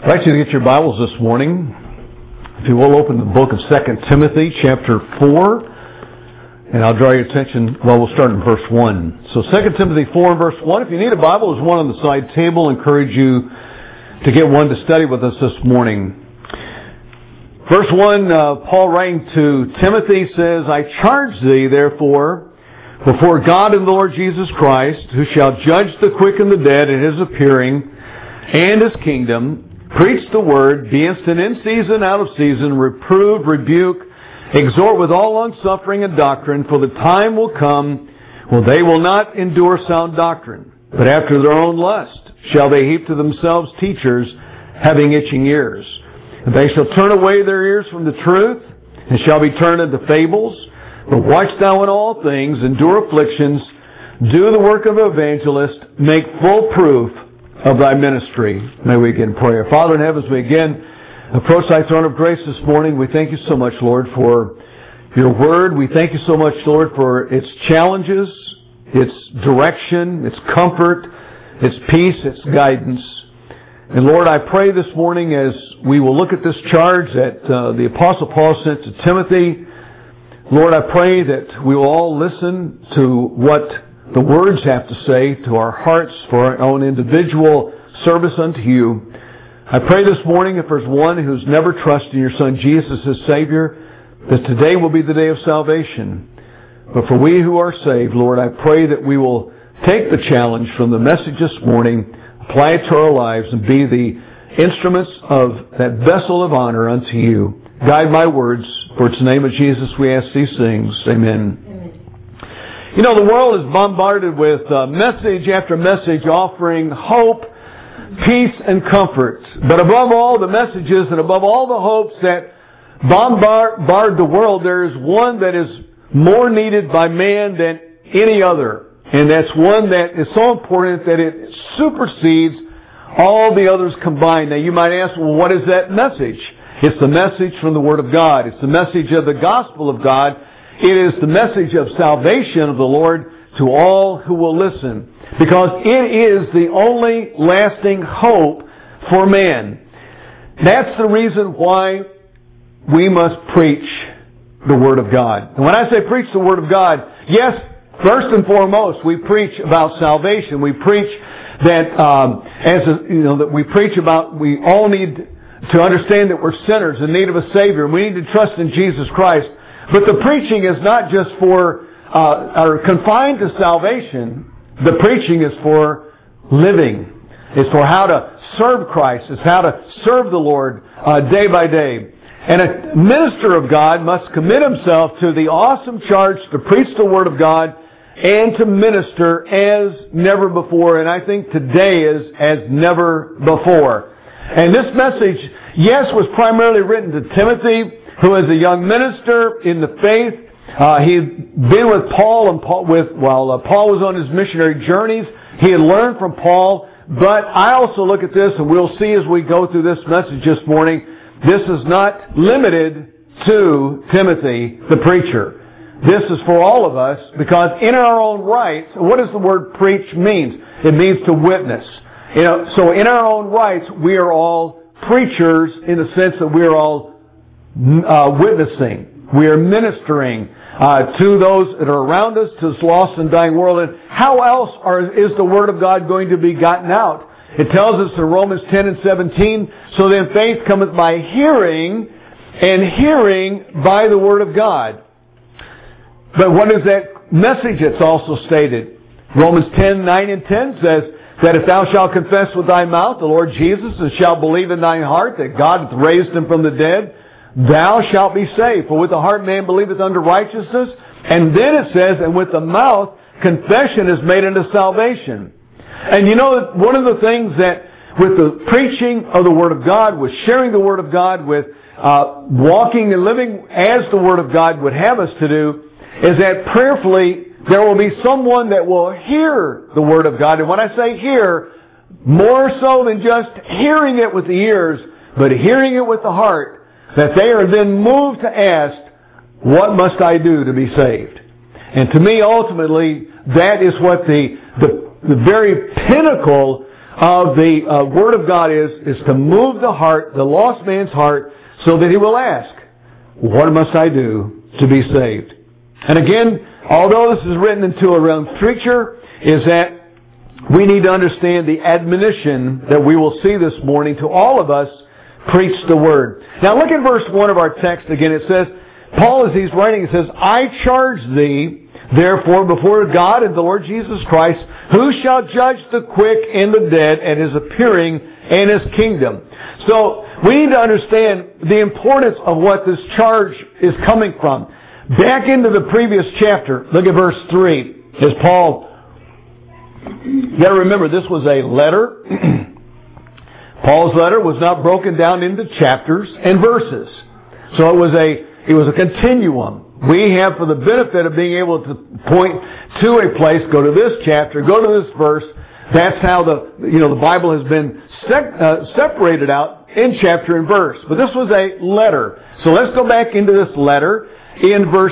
I'd like you to get your Bibles this morning. If you will, open the book of 2 Timothy, chapter 4. And I'll draw your attention, we'll start in verse 1. So 2 Timothy 4 and verse 1. If you need a Bible, there's one on the side table. I encourage you to get one to study with us this morning. Verse 1, Paul writing to Timothy says, I charge thee, therefore, before God and the Lord Jesus Christ, who shall judge the quick and the dead at His appearing and His kingdom, preach the word, be instant in season, out of season, reprove, rebuke, exhort with all longsuffering and doctrine, for the time will come when they will not endure sound doctrine, but after their own lust shall they heap to themselves teachers having itching ears. And they shall turn away their ears from the truth, and shall be turned into fables. But watch thou in all things, endure afflictions, do the work of an evangelist, make full proof of thy ministry. May we again pray. Father in heaven, as we again approach thy throne of grace this morning, we thank you so much, Lord, for your word. We thank you so much, Lord, for its challenges, its direction, its comfort, its peace, its guidance. And Lord, I pray this morning as we will look at this charge that the Apostle Paul sent to Timothy, Lord, I pray that we will all listen to what the words have to say to our hearts for our own individual service unto you. I pray this morning, if there's one who's never trusted in your Son Jesus as Savior, that today will be the day of salvation. But for we who are saved, Lord, I pray that we will take the challenge from the message this morning, apply it to our lives, and be the instruments of that vessel of honor unto you. Guide my words, for it's in the name of Jesus we ask these things. Amen. You know, the world is bombarded with message after message offering hope, peace, and comfort. But above all the messages and above all the hopes that bombard the world, there is one that is more needed by man than any other. And that's one that is so important that it supersedes all the others combined. Now you might ask, well, what is that message? It's the message from the Word of God. It's the message of the gospel of God. It is the message of salvation of the Lord to all who will listen. Because it is the only lasting hope for man. That's the reason why we must preach the Word of God. And when I say preach the Word of God, yes, first and foremost, we preach about salvation. We preach that, that we preach about, we all need to understand that we're sinners in need of a Savior. We need to trust in Jesus Christ. But the preaching is not just for, or confined to salvation. The preaching is for living. It's for how to serve Christ. It's how to serve the Lord day by day. And a minister of God must commit himself to the awesome charge to preach the Word of God and to minister as never before. And I think today is as never before. And this message, yes, was primarily written to Timothy, who is a young minister in the faith. He had been with Paul, while Paul was on his missionary journeys. He had learned from Paul. But I also look at this, and we'll see as we go through this message this morning, this is not limited to Timothy, the preacher. This is for all of us, because in our own rights, what does the word preach mean? It means to witness. So in our own rights, we are all preachers in the sense that we are all witnessing. We are ministering to those that are around us, to this lost and dying world. And how else is the Word of God going to be gotten out? It tells us in Romans 10 and 17, so then faith cometh by hearing, and hearing by the Word of God. But what is that message that's also stated? Romans 10, 9 and 10 says, that if thou shalt confess with thy mouth the Lord Jesus, and shalt believe in thine heart that God hath raised him from the dead, thou shalt be saved. For with the heart man believeth unto righteousness. And then it says, and with the mouth confession is made unto salvation. And you know, one of the things that with the preaching of the Word of God, with sharing the Word of God, with walking and living as the Word of God would have us to do, is that prayerfully there will be someone that will hear the Word of God. And when I say hear, more so than just hearing it with the ears, but hearing it with the heart, that they are then moved to ask, what must I do to be saved? And to me, ultimately, that is what the very pinnacle of the Word of God is to move the heart, the lost man's heart, so that he will ask, what must I do to be saved? And again, although this is written into a realm preacher, is that we need to understand the admonition that we will see this morning to all of us, preach the Word. Now look at verse 1 of our text again. It says, Paul, as he's writing, says, I charge thee, therefore, before God and the Lord Jesus Christ, who shall judge the quick and the dead at His appearing and His kingdom. So, we need to understand the importance of what this charge is coming from. Back into the previous chapter, look at verse 3. As Paul, you got to remember, this was a letter. Paul's letter was not broken down into chapters and verses. So it was a continuum. We have, for the benefit of being able to point to a place, go to this chapter, go to this verse. That's how the Bible has been separated out in chapter and verse. But this was a letter. So let's go back into this letter in verse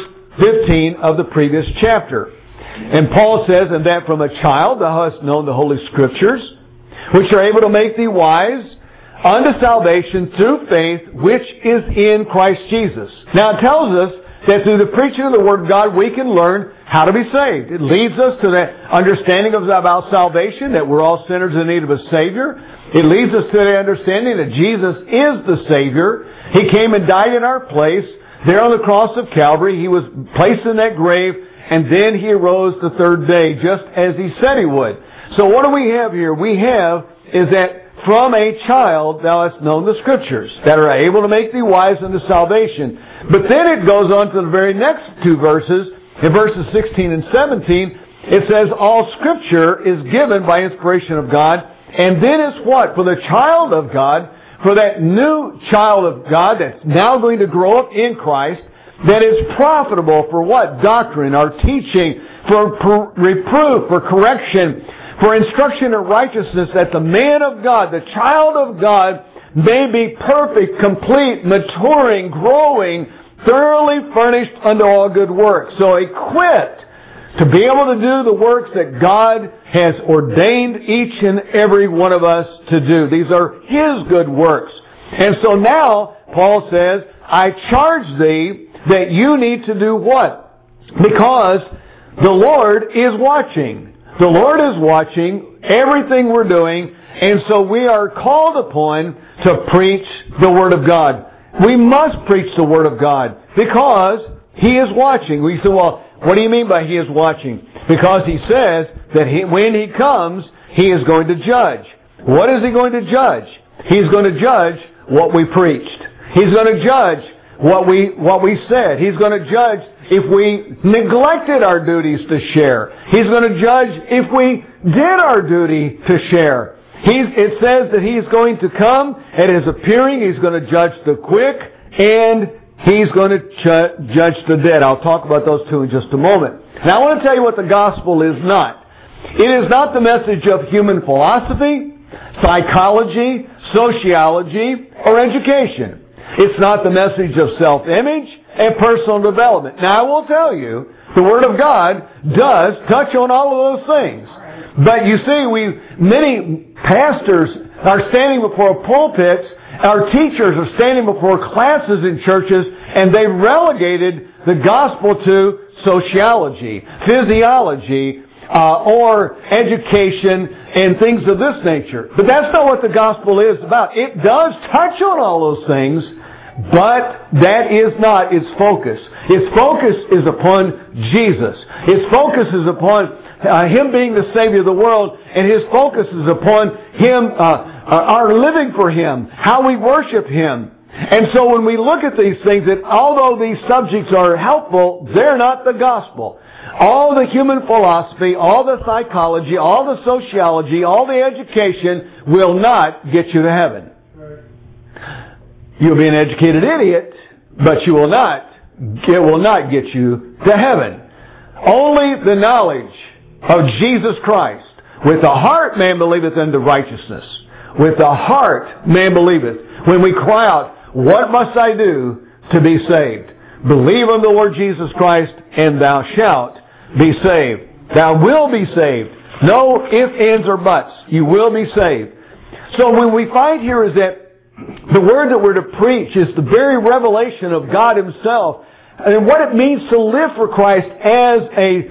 15 of the previous chapter. And Paul says, and that from a child thou hast known the Holy Scriptures, which are able to make thee wise unto salvation through faith, which is in Christ Jesus. Now it tells us that through the preaching of the Word of God, we can learn how to be saved. It leads us to that understanding about salvation, that we're all sinners in need of a Savior. It leads us to the understanding that Jesus is the Savior. He came and died in our place. There on the cross of Calvary, He was placed in that grave, and then He arose the third day, just as He said He would. So what do we have here? We have is that from a child thou hast known the Scriptures, that are able to make thee wise unto salvation. But then it goes on to the very next two verses. In verses 16 and 17, it says, all Scripture is given by inspiration of God. And then it's what? For the child of God, for that new child of God that's now going to grow up in Christ, that is profitable for what? Doctrine, our teaching, for reproof, for correction, for instruction in righteousness, that the man of God, the child of God, may be perfect, complete, maturing, growing, thoroughly furnished unto all good works. So equipped to be able to do the works that God has ordained each and every one of us to do. These are His good works. And so now, Paul says, I charge thee that you need to do what? Because the Lord is watching. The Lord is watching everything we're doing, and so we are called upon to preach the Word of God. We must preach the Word of God because He is watching. We say, well, what do you mean by He is watching? Because He says that when He comes, He is going to judge. What is He going to judge? He's going to judge what we preached. He's going to judge what we said. He's going to judge if we neglected our duties to share. He's going to judge if we did our duty to share. It says that He's going to come at His appearing. He's going to judge the quick and He's going to judge the dead. I'll talk about those two in just a moment. Now I want to tell you what the gospel is not. It is not the message of human philosophy, psychology, sociology, or education. It's not the message of self-image and personal development. Now I will tell you, the Word of God does touch on all of those things. But you see, many pastors are standing before pulpits, our teachers are standing before classes in churches, and they've relegated the gospel to sociology, physiology, or education, and things of this nature. But that's not what the gospel is about. It does touch on all those things, but that is not its focus. Its focus is upon Jesus. Its focus is upon Him being the Savior of the world, and His focus is upon Him, our living for Him, how we worship Him. And so when we look at these things, that although these subjects are helpful, they're not the gospel. All the human philosophy, all the psychology, all the sociology, all the education will not get you to heaven. You'll be an educated idiot, but it will not get you to heaven. Only the knowledge of Jesus Christ. With the heart man believeth unto righteousness. With the heart man believeth. When we cry out, what must I do to be saved? Believe on the Lord Jesus Christ and thou shalt be saved. Thou will be saved. No ifs, ands, or buts. You will be saved. So when we find here is that the word that we're to preach is the very revelation of God Himself and what it means to live for Christ as a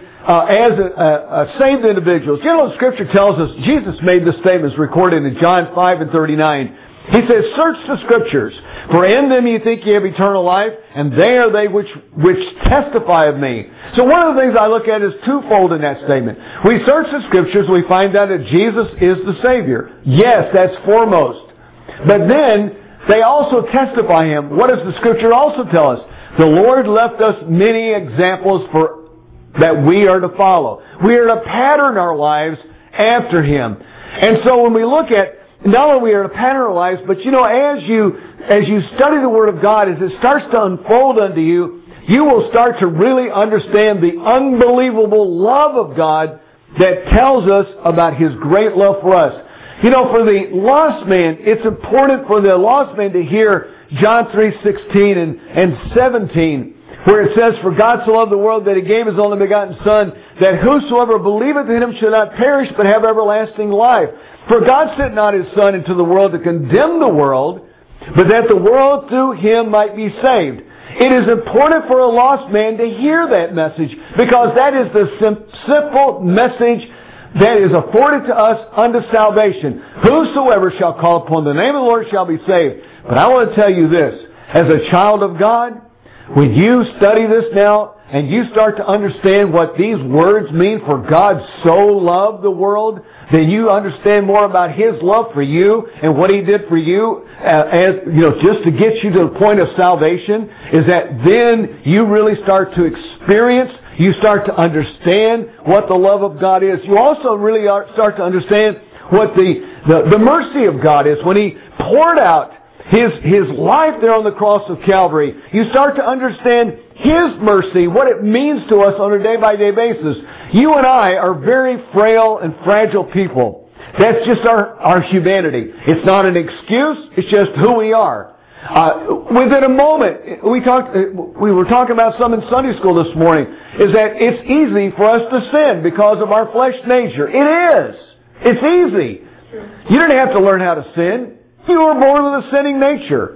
saved individual. You know, the Scripture tells us, Jesus made this statement, recorded in John 5:39. He says, "Search the Scriptures, for in them you think you have eternal life, and they are they which testify of me." So one of the things I look at is twofold in that statement. We search the Scriptures, we find out that Jesus is the Savior. Yes, that's foremost. But then, they also testify Him. What does the Scripture also tell us? The Lord left us many examples that we are to follow. We are to pattern our lives after Him. And so when we look at, not only we are to pattern our lives, but you know, as you study the Word of God, as it starts to unfold unto you, you will start to really understand the unbelievable love of God that tells us about His great love for us. You know, for the lost man, it's important for the lost man to hear John 3:16 and 17, where it says, "For God so loved the world that He gave His only begotten Son, that whosoever believeth in Him shall not perish, but have everlasting life. For God sent not His Son into the world to condemn the world, but that the world through Him might be saved." It is important for a lost man to hear that message, because that is the simple message that is afforded to us unto salvation. Whosoever shall call upon the name of the Lord shall be saved. But I want to tell you this, as a child of God, when you study this now, and you start to understand what these words mean, for God so loved the world, then you understand more about His love for you and what He did for you, as you know, just to get you to the point of salvation, is that then you really start to experience, you start to understand what the love of God is. You also really start to understand what the mercy of God is. When He poured out His life there on the cross of Calvary, you start to understand His mercy, what it means to us on a day-by-day basis. You and I are very frail and fragile people. That's just our humanity. It's not an excuse, it's just who we are. Within a moment, we were talking about some in Sunday school this morning, is that it's easy for us to sin because of our flesh nature. It is. It's easy. You didn't have to learn how to sin. You were born with a sinning nature.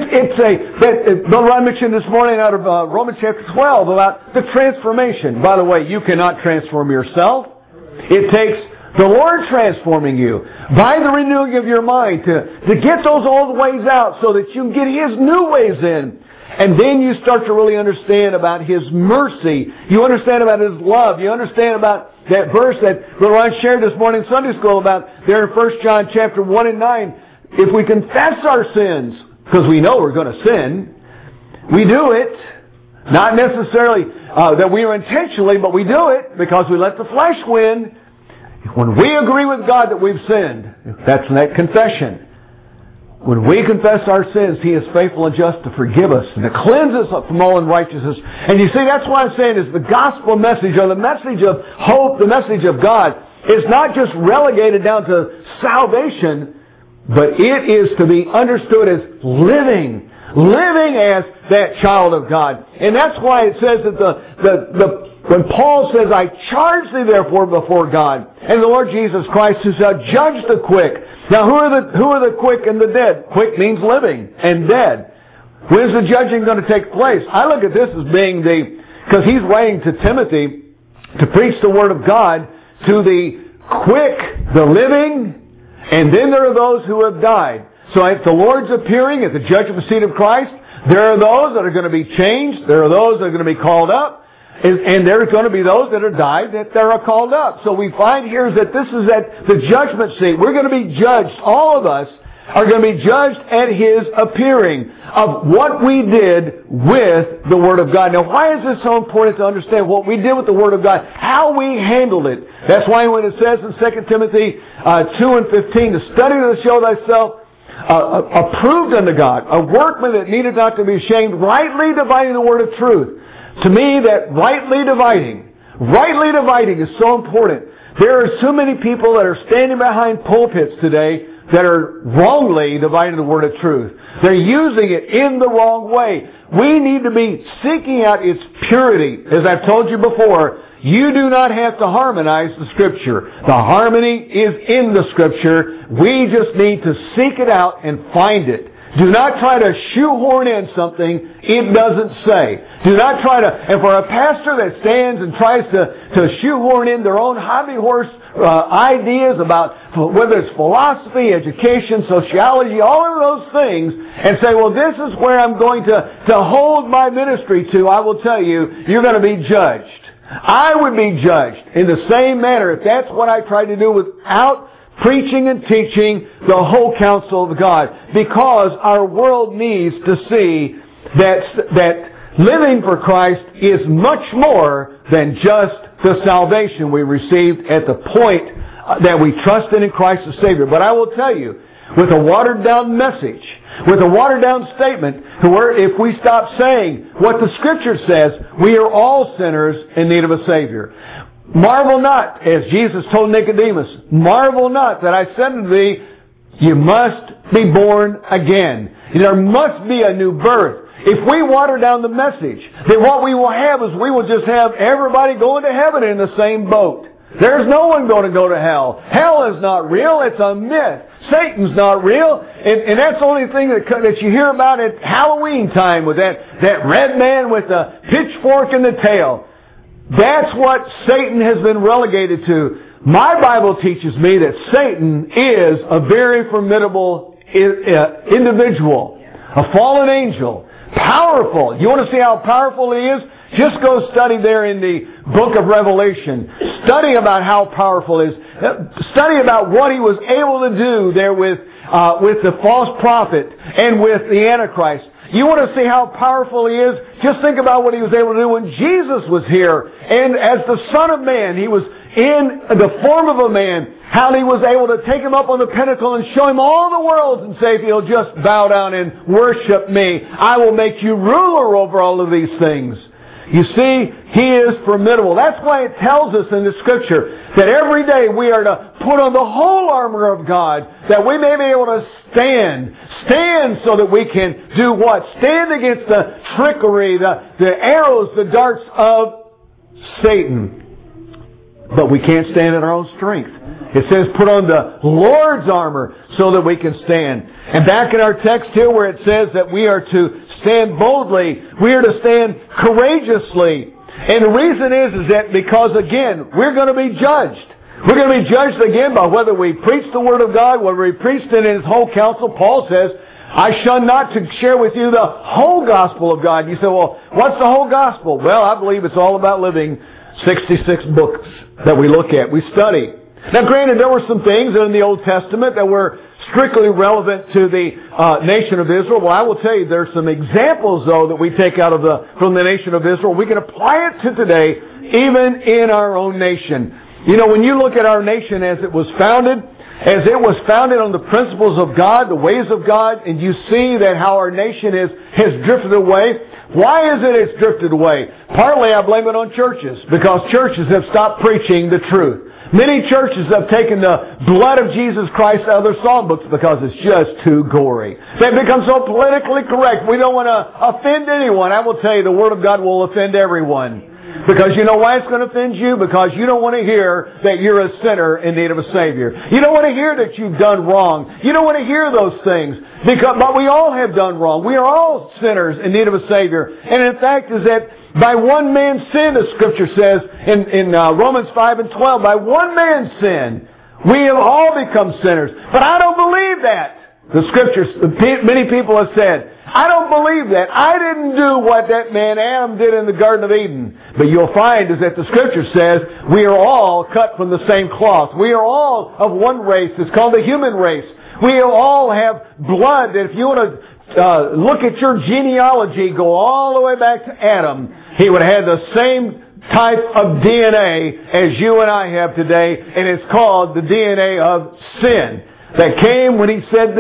Brother Ron mentioned this morning out of Romans chapter 12 about the transformation. By the way, you cannot transform yourself. It takes the Lord transforming you by the renewing of your mind to get those old ways out so that you can get His new ways in. And then you start to really understand about His mercy. You understand about His love. You understand about that verse that Brother Ron shared this morning in Sunday school about there in 1 John chapter 1 and 9. If we confess our sins, because we know we're going to sin, we do it. Not necessarily that we are intentionally, but we do it because we let the flesh win. When we agree with God that we've sinned, that's that confession. When we confess our sins, He is faithful and just to forgive us and to cleanse us from all unrighteousness. And you see, that's what I'm saying is the gospel message, or the message of hope, the message of God, is not just relegated down to salvation, but it is to be understood as living as that child of God. And that's why it says that when Paul says, "I charge thee therefore before God and the Lord Jesus Christ, who shall judge the quick." Now, who are the quick and the dead? Quick means living, and dead. When is the judging going to take place? I look at this as being because he's writing to Timothy to preach the Word of God to the quick, the living, and then there are those who have died. So at the Lord's appearing, at the judgment seat of Christ, there are those that are going to be changed. There are those that are going to be called up. And there are going to be those that are died that are called up. So we find here that this is at the judgment seat. We're going to be judged. All of us are going to be judged at His appearing of what we did with the Word of God. Now, why is this so important to understand what we did with the Word of God? How we handled it. That's why when it says in 2 Timothy 2 and 15, to study to show thyself approved unto God, a workman that needed not to be ashamed, rightly dividing the word of truth. To me, that rightly dividing is so important. There are so many people that are standing behind pulpits today that are wrongly dividing the word of truth. They're using it in the wrong way. We need to be seeking out its purity. As I've told you before, you do not have to harmonize the Scripture. The harmony is in the Scripture. We just need to seek it out and find it. Do not try to shoehorn in something it doesn't say. Do not try to, and for a pastor that stands and tries to shoehorn in their own hobby horse ideas about whether it's philosophy, education, sociology, all of those things, and say, well, this is where I'm going to hold my ministry to, I will tell you, you're going to be judged. I would be judged in the same manner if that's what I tried to do without preaching and teaching the whole counsel of God. Because our world needs to see that living for Christ is much more than just the salvation we received at the point that we trusted in Christ as Savior. But I will tell you, with a watered-down message, with a watered-down statement, where if we stop saying what the Scripture says, we are all sinners in need of a Savior. Marvel not, as Jesus told Nicodemus, marvel not that I said unto thee, you must be born again. There must be a new birth. If we water down the message, then what we will have is we will just have everybody going to heaven in the same boat. There's no one going to go to hell. Hell is not real. It's a myth. Satan's not real. And that's the only thing that you hear about at Halloween time with that red man with the pitchfork in the tail. That's what Satan has been relegated to. My Bible teaches me that Satan is a very formidable individual, a fallen angel, powerful. You want to see how powerful he is? Just go study there in the book of Revelation. Study about how powerful he is. Study about what he was able to do there with the false prophet and with the Antichrist. You want to see how powerful he is? Just think about what he was able to do when Jesus was here. And as the Son of Man, he was in the form of a man. How he was able to take him up on the pinnacle and show him all the worlds and say, if you'll just bow down and worship me, I will make you ruler over all of these things. You see, he is formidable. That's why it tells us in the Scripture that every day we are to put on the whole armor of God that we may be able to stand. Stand so that we can do what? Stand against the trickery, the arrows, the darts of Satan. But we can't stand in our own strength. It says put on the Lord's armor so that we can stand. And back in our text here where it says that we are to stand boldly, we are to stand courageously. And the reason is that because again, we're going to be judged. We're going to be judged again by whether we preach the Word of God, whether we preached it in His whole counsel. Paul says, I shun not to share with you the whole gospel of God. You say, well, what's the whole gospel? Well, I believe it's all about living 66 books that we look at, we study. Now granted, there were some things in the Old Testament that were strictly relevant to the nation of Israel. Well, I will tell you, there's some examples, though, that we take out of from the nation of Israel. We can apply it to today, even in our own nation. You know, when you look at our nation as it was founded on the principles of God, the ways of God, and you see that how our nation has drifted away. Why is it it's drifted away? Partly I blame it on churches, because churches have stopped preaching the truth. Many churches have taken the blood of Jesus Christ out of their songbooks because it's just too gory. They've become so politically correct. We don't want to offend anyone. I will tell you, the Word of God will offend everyone. Because you know why it's going to offend you? Because you don't want to hear that you're a sinner in need of a Savior. You don't want to hear that you've done wrong. You don't want to hear those things. But we all have done wrong. We are all sinners in need of a Savior. And in fact is that by one man's sin, the Scripture says in Romans 5 and 12, by one man's sin, we have all become sinners. But I don't believe that. The Scriptures, many people have said, I don't believe that. I didn't do what that man Adam did in the Garden of Eden. But you'll find is that the Scripture says we are all cut from the same cloth. We are all of one race. It's called the human race. We all have blood. If you want to look at your genealogy, go all the way back to Adam. He would have had the same type of DNA as you and I have today, and it's called the DNA of sin. That came when he said this.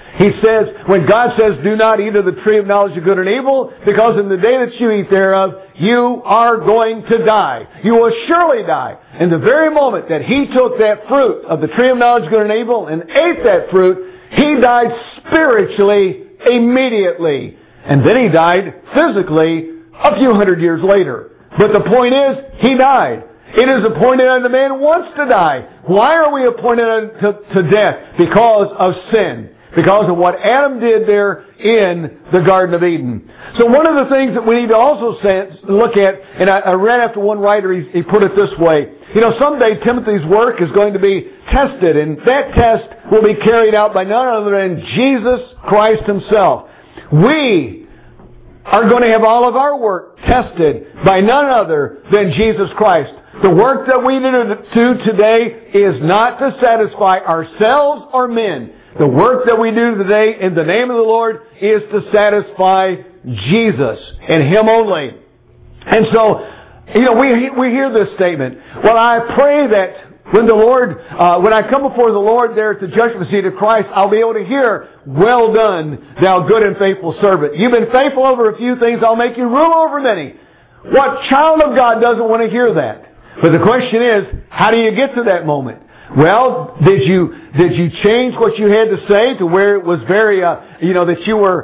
He says, when God says, do not eat of the tree of knowledge of good and evil, because in the day that you eat thereof, you are going to die. You will surely die. In the very moment that He took that fruit of the tree of knowledge of good and evil and ate that fruit, He died spiritually immediately. And then He died physically a few hundred years later. But the point is, He died. It is appointed unto man once to die. Why are we appointed to death? Because of sin. Because of what Adam did there in the Garden of Eden. So one of the things that we need to also look at, and I read after one writer, he put it this way. Someday Timothy's work is going to be tested, and that test will be carried out by none other than Jesus Christ Himself. We are going to have all of our work tested by none other than Jesus Christ. The work that we do today is not to satisfy ourselves or men. The work that we do today in the name of the Lord is to satisfy Jesus and Him only. And so, we hear this statement. Well, I pray that when I come before the Lord there at the judgment seat of Christ, I'll be able to hear, well done, thou good and faithful servant. You've been faithful over a few things, I'll make you rule over many. What child of God doesn't want to hear that? But the question is, how do you get to that moment? Well, did you change what you had to say to where it was very, that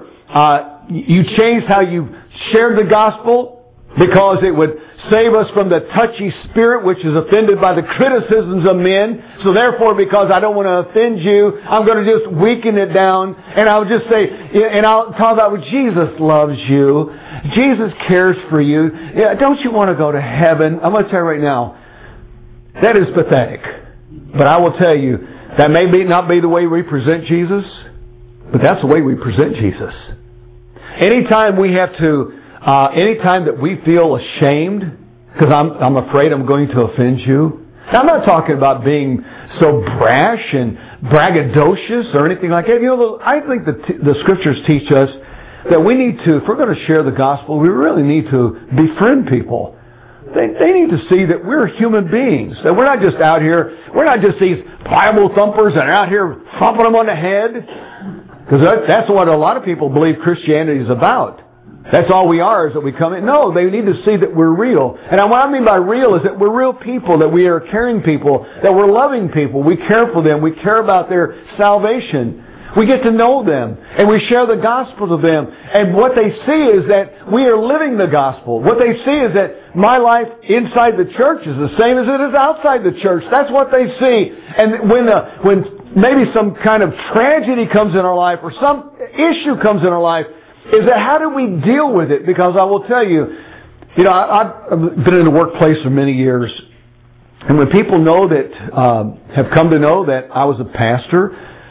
you changed how you shared the gospel because it would save us from the touchy spirit which is offended by the criticisms of men. So therefore, because I don't want to offend you, I'm going to just weaken it down, and I'll just say, and I'll talk about what Jesus loves you. Jesus cares for you. Yeah, don't you want to go to heaven? I'm going to tell you right now, that is pathetic. But I will tell you, that may not be the way we present Jesus, but that's the way we present Jesus. Anytime that we feel ashamed, because I'm afraid I'm going to offend you. Now, I'm not talking about being so brash and braggadocious or anything like that. I think the Scriptures teach us that we need to, if we're going to share the gospel, we really need to befriend people. They need to see that we're human beings. That we're not just out here, we're not just these Bible thumpers that are out here thumping them on the head. Because that's what a lot of people believe Christianity is about. That's all we are, is that we come in. No, they need to see that we're real. And what I mean by real is that we're real people, that we are caring people, that we're loving people. We care for them. We care about their salvation. We get to know them, and we share the gospel to them. And what they see is that we are living the gospel. What they see is that my life inside the church is the same as it is outside the church. That's what they see. And when maybe some kind of tragedy comes in our life or some issue comes in our life, is that how do we deal with it? Because I will tell you, I've been in the workplace for many years, and when people know that, have come to know that I was a pastor,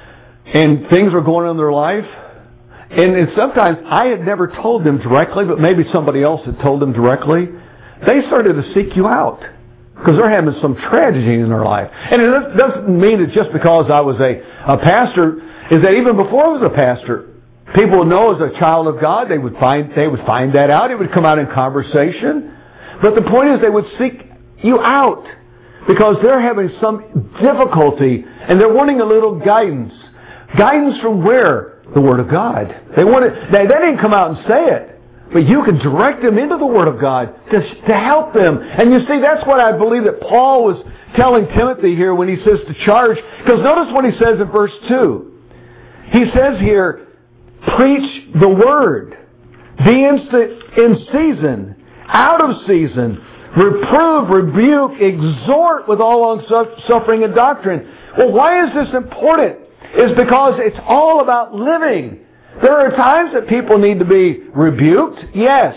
and things were going on in their life, and sometimes I had never told them directly, but maybe somebody else had told them directly, they started to seek you out because they're having some tragedy in their life. And it doesn't mean that just because I was a pastor, is that even before I was a pastor, people would know as a child of God, they would find that out. It would come out in conversation. But the point is they would seek you out because they're having some difficulty and they're wanting a little guidance. Guidance from where? The Word of God. They didn't come out and say it, but you can direct them into the Word of God to help them. And you see, that's what I believe that Paul was telling Timothy here when he says to charge. Because notice what he says in verse 2. He says here, preach the Word. Be in season, out of season. Reprove, rebuke, exhort with all long-suffering and doctrine. Well, why is this important? It's because it's all about living. There are times that people need to be rebuked, yes.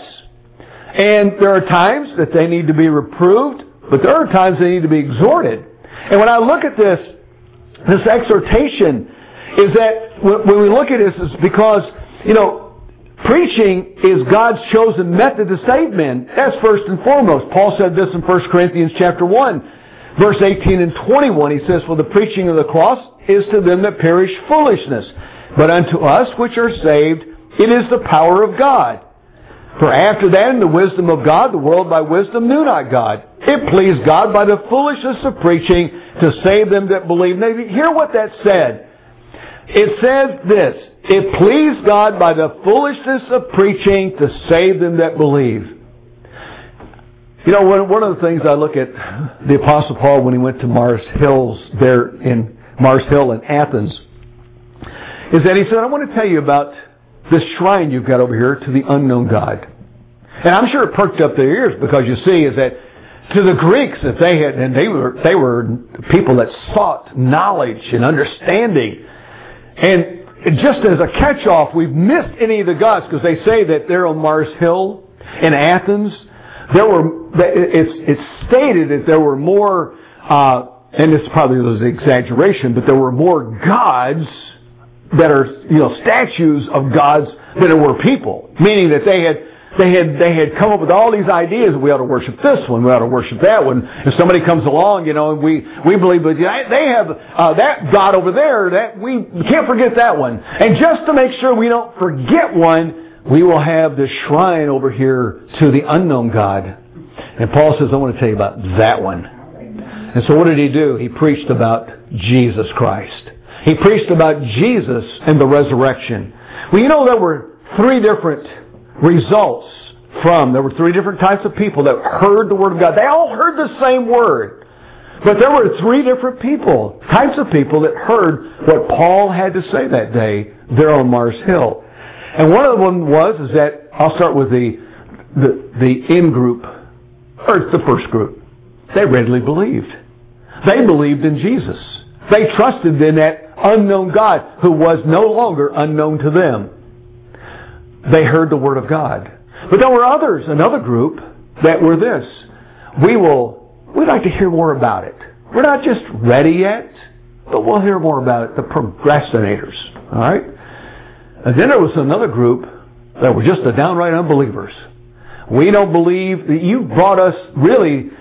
And there are times that they need to be reproved, but there are times they need to be exhorted. And when I look at this exhortation is that when we look at this, it's because, preaching is God's chosen method to save men. That's first and foremost. Paul said this in 1 Corinthians chapter 1, verse 18 and 21. He says, for the preaching of the cross is to them that perish foolishness, but unto us which are saved, it is the power of God. For after that, in the wisdom of God, the world by wisdom knew not God. It pleased God by the foolishness of preaching to save them that believe. Now, hear what that said. It says this, it pleased God by the foolishness of preaching to save them that believe. You know, one of the things I look at the Apostle Paul when he went to Mars Hill in Athens, is that he said, I want to tell you about this shrine you've got over here to the unknown God. And I'm sure it perked up their ears, because you see is that to the Greeks, that they were people that sought knowledge and understanding. And just as a catch-off, we've missed any of the gods, because they say that there on Mars Hill in Athens, it's stated that there were more, and this probably was an exaggeration, but there were more gods that are, statues of gods than there were people. Meaning that they had come up with all these ideas. We ought to worship this one. We ought to worship that one. If somebody comes along, and we believe that they have that God over there, that we can't forget that one. And just to make sure we don't forget one, we will have this shrine over here to the unknown God. And Paul says, I want to tell you about that one. And so what did he do? He preached about Jesus Christ. He preached about Jesus and the resurrection. Well, there were three different results there were three different types of people that heard the Word of God. They all heard the same Word. But there were three different types of people that heard what Paul had to say that day there on Mars Hill. And one of them is that, I'll start with the in group, or the first group. They readily believed. They believed in Jesus. They trusted in that unknown God who was no longer unknown to them. They heard the Word of God. But there were others, another group, that were this. We'd like to hear more about it. We're not just ready yet, but we'll hear more about it. The procrastinators. All right? And then there was another group that were just the downright unbelievers. We don't believe that you brought us, really,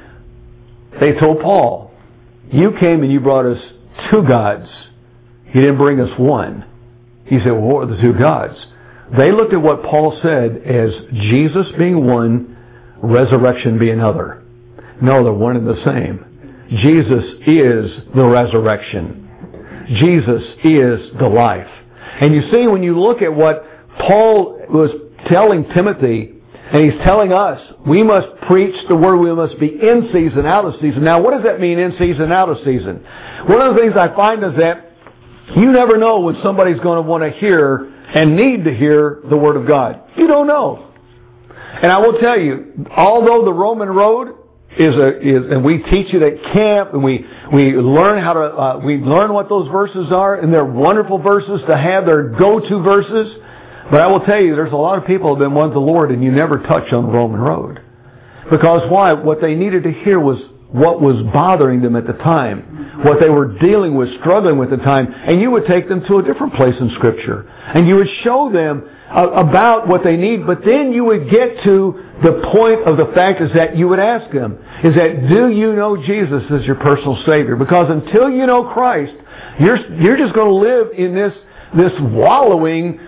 they told Paul, you came and you brought us two gods. You didn't bring us one. He said, well, what are the two gods? They looked at what Paul said as Jesus being one, resurrection being another. No, they're one and the same. Jesus is the resurrection. Jesus is the life. And you see, when you look at what Paul was telling Timothy, and he's telling us, we must preach the Word, we must be in season, out of season. Now, what does that mean, in season, out of season? One of the things I find is that you never know when somebody's going to want to hear and need to hear the Word of God. You don't know. And I will tell you, although the Roman road is and we teach it at camp, and we learn how to we learn what those verses are, and they're wonderful verses to have, their go-to verses. But I will tell you, there's a lot of people who have been wanting the Lord, and you never touch on the Roman road. Because why? What they needed to hear was what was bothering them at the time, what they were dealing with, struggling with at the time, and you would take them to a different place in Scripture, and you would show them about what they need, but then you would get to the point of the fact is that you would ask them, is that, do you know Jesus as your personal Savior? Because until you know Christ, you're just going to live in this wallowing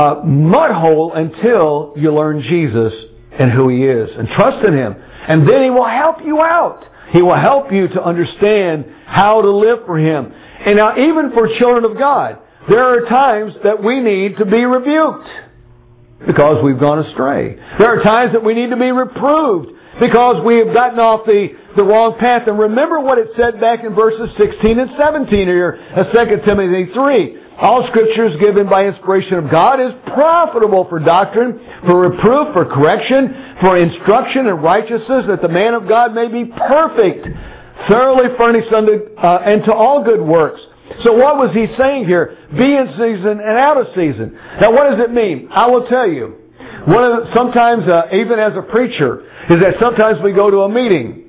mud hole until you learn Jesus and who He is, and trust in Him. And then He will help you out. He will help you to understand how to live for Him. And now, even for children of God, there are times that we need to be rebuked because we've gone astray. There are times that we need to be reproved because we have gotten off the wrong path. And remember what it said back in verses 16 and 17 here, 2 Timothy 3. All Scripture is given by inspiration of God, is profitable for doctrine, for reproof, for correction, for instruction in righteousness, that the man of God may be perfect, thoroughly furnished unto all good works. So what was he saying here? Be in season and out of season. Now what does it mean? I will tell you. Sometimes, even as a preacher, is that sometimes we go to a meeting.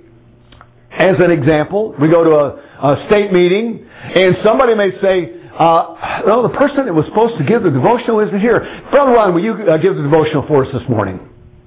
As an example, we go to a state meeting, and somebody may say, the person that was supposed to give the devotional isn't here. Brother Ron, will you give the devotional for us this morning?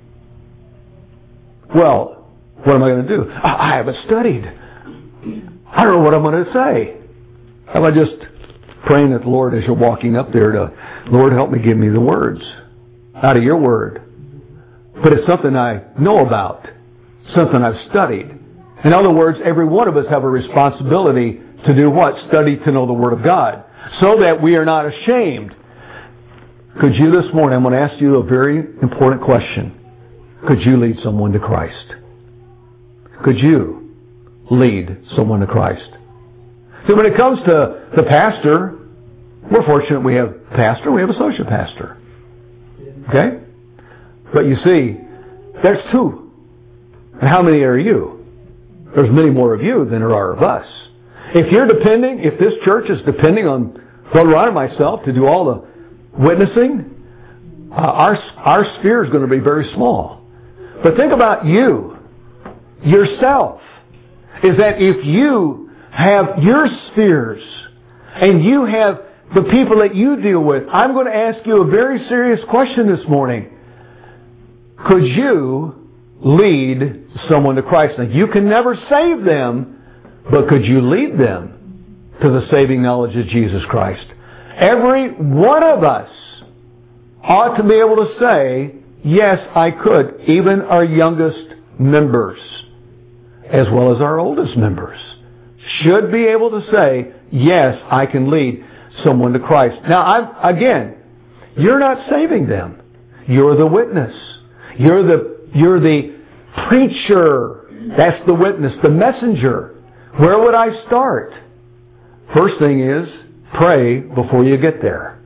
Well, what am I going to do? I haven't studied. I don't know what I'm going to say. Am I just praying that the Lord, as you're walking up there, Lord, help me, give me the words out of your Word. But it's something I know about, something I've studied. In other words, every one of us have a responsibility to do what? Study to know the Word of God. so that we are not ashamed. Could you this morning, I'm going to ask you a very important question. Could you lead someone to Christ? Could you lead someone to Christ? So when it comes to the pastor, we're fortunate we have a pastor, we have associate pastor. Okay? But you see, there's two. And how many are you? There's many more of you than there are of us. If this church is depending on Brother Ron and myself to do all the witnessing, our sphere is going to be very small. But think about you, yourself, is that if you have your spheres and you have the people that you deal with, I'm going to ask you a very serious question this morning. Could you lead someone to Christ? Now, you can never save them, but could you lead them to the saving knowledge of Jesus Christ? Every one of us ought to be able to say, yes, I could. Even our youngest members, as well as our oldest members, should be able to say, yes, I can lead someone to Christ. Now, again, you're not saving them. You're the witness. You're the preacher. That's the witness, the messenger. Where would I start? First thing is, pray before you get there.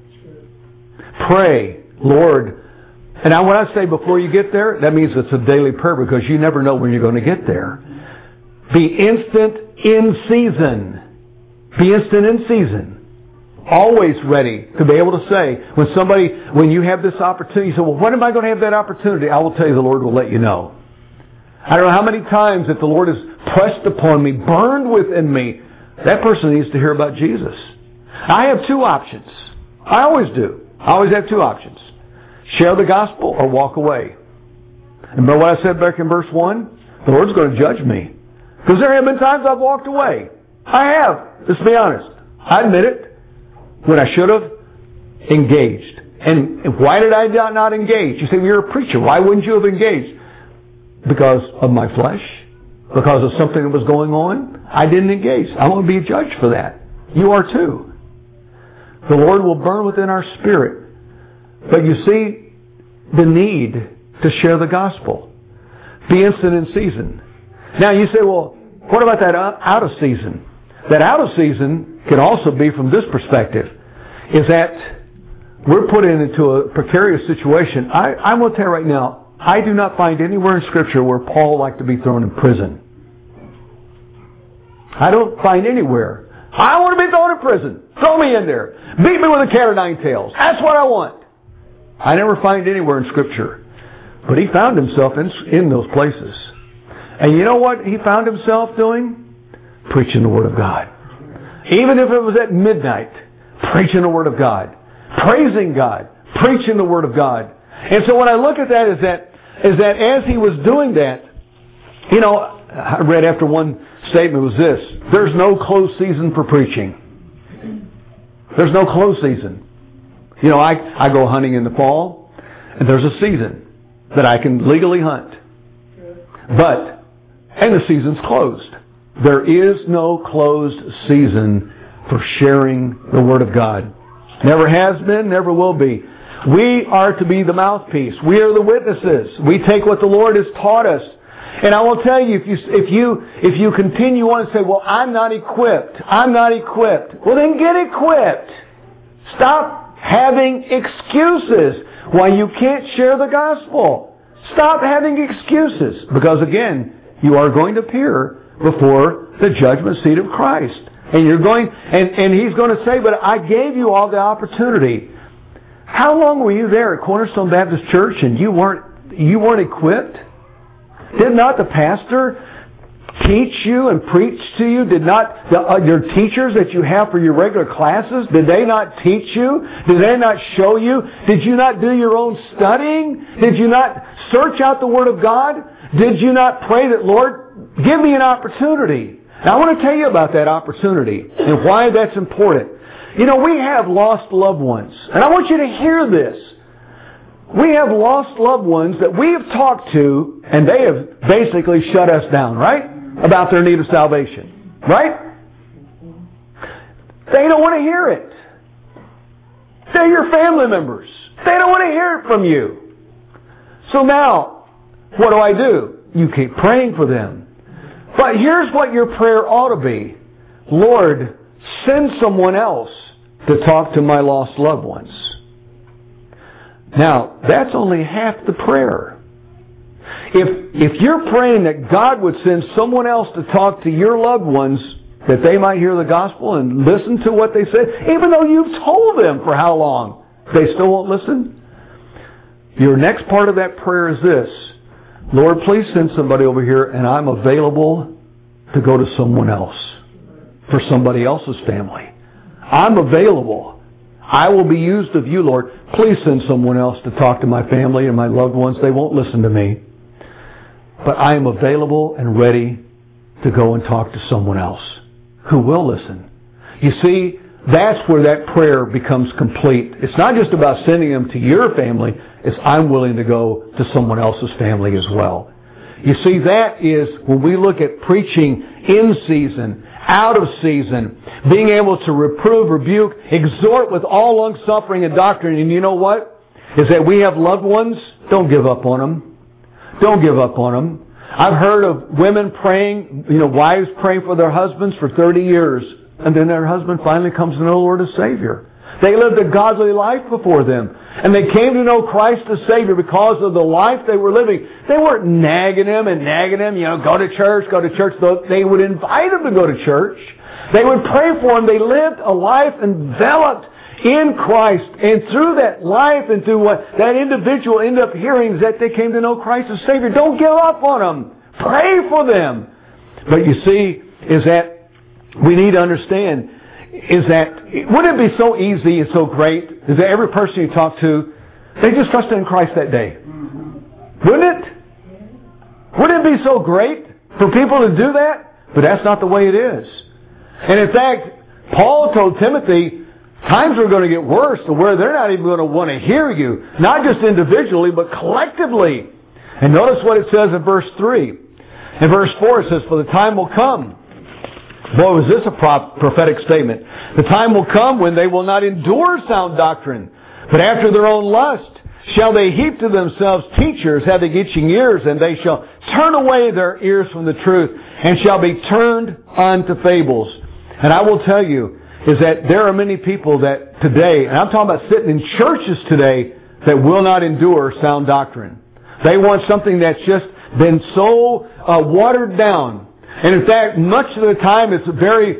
Pray, Lord. And when I say before you get there, that means it's a daily prayer because you never know when you're going to get there. Be instant in season. Be instant in season. Always ready to be able to say, when you have this opportunity, you say, well, when am I going to have that opportunity? I will tell you, the Lord will let you know. I don't know how many times that the Lord has pressed upon me, burned within me. That person needs to hear about Jesus. I have two options. I always do. I always have two options. Share the gospel or walk away. Remember what I said back in verse 1? The Lord's going to judge me. Because there have been times I've walked away. I have. Let's be honest. I admit it. When I should have engaged. And why did I not engage? You say, well, you're a preacher. Why wouldn't you have engaged? Because of my flesh? Because of something that was going on? I didn't engage. I won't be judged for that. You are too. The Lord will burn within our spirit. But you see the need to share the gospel. Be instant in season. Now you say, well, what about that out of season? That out of season can also be from this perspective, is that we're put into a precarious situation. I will tell you right now, I do not find anywhere in Scripture where Paul liked to be thrown in prison. I don't find anywhere. I want to be thrown in prison. Throw me in there. Beat me with a cat of nine tails. That's what I want. I never find anywhere in Scripture. But he found himself in those places. And you know what he found himself doing? Preaching the Word of God. Even if it was at midnight, preaching the Word of God. Praising God. Preaching the Word of God. And so when I look at that, is that as he was doing that, you know, I read after one statement was this: there's no close season for preaching. There's no close season. You know, I go hunting in the fall, and there's a season that I can legally hunt. And the season's closed. There is no closed season for sharing the Word of God. Never has been, never will be. We are to be the mouthpiece. We are the witnesses. We take what the Lord has taught us. And I will tell you, if you continue on and say, well, I'm not equipped. Well, then get equipped. Stop having excuses why you can't share the gospel. Stop having excuses. Because again, you are going to appear before the judgment seat of Christ. And you're going, and He's going to say, but I gave you all the opportunity. How long were you there at Cornerstone Baptist Church and you weren't equipped? Did not the pastor teach you and preach to you? Did not your teachers that you have for your regular classes, did they not teach you? Did they not show you? Did you not do your own studying? Did you not search out the Word of God? Did you not pray that, Lord, give me an opportunity? Now I want to tell you about that opportunity and why that's important. You know, we have lost loved ones. And I want you to hear this. We have lost loved ones that we have talked to, and they have basically shut us down, right? About their need of salvation. Right? They don't want to hear it. They're your family members. They don't want to hear it from you. So now, what do? You keep praying for them. But here's what your prayer ought to be. Lord, send someone else to talk to my lost loved ones. Now, that's only half the prayer. If you're praying that God would send someone else to talk to your loved ones, that they might hear the gospel and listen to what they say, even though you've told them for how long, they still won't listen. Your next part of that prayer is this. Lord, please send somebody over here, and I'm available to go to someone else, for somebody else's family. I'm available. I will be used of you, Lord. Please send someone else to talk to my family and my loved ones. They won't listen to me. But I am available and ready to go and talk to someone else who will listen. You see, that's where that prayer becomes complete. It's not just about sending them to your family. It's I'm willing to go to someone else's family as well. You see, that is when we look at preaching in season, out of season, being able to reprove, rebuke, exhort with all long-suffering and doctrine. And you know what? Is that we have loved ones. Don't give up on them. Don't give up on them. I've heard of women praying, wives praying for their husbands for 30 years. And then their husband finally comes to know the Lord as Savior. They lived a godly life before them. And they came to know Christ as Savior because of the life they were living. They weren't nagging him, go to church, go to church. They would invite him to go to church. They would pray for him. They lived a life enveloped in Christ. And through that life and through what that individual ended up hearing is that they came to know Christ as Savior. Don't give up on them. Pray for them. But you see, is that we need to understand is that, wouldn't it be so easy and so great is that every person you talk to, they just trusted in Christ that day? Wouldn't it? Wouldn't it be so great for people to do that? But that's not the way it is. And in fact, Paul told Timothy, times are going to get worse to where they're not even going to want to hear you. Not just individually, but collectively. And notice what it says in verse 3. In verse 4 it says, for the time will come. Boy, was this a prophetic statement. The time will come when they will not endure sound doctrine, but after their own lust shall they heap to themselves teachers having itching ears, and they shall turn away their ears from the truth, and shall be turned unto fables. And I will tell you, is that there are many people that today, and I'm talking about sitting in churches today, that will not endure sound doctrine. They want something that's just been so watered down. And in fact, much of the time it's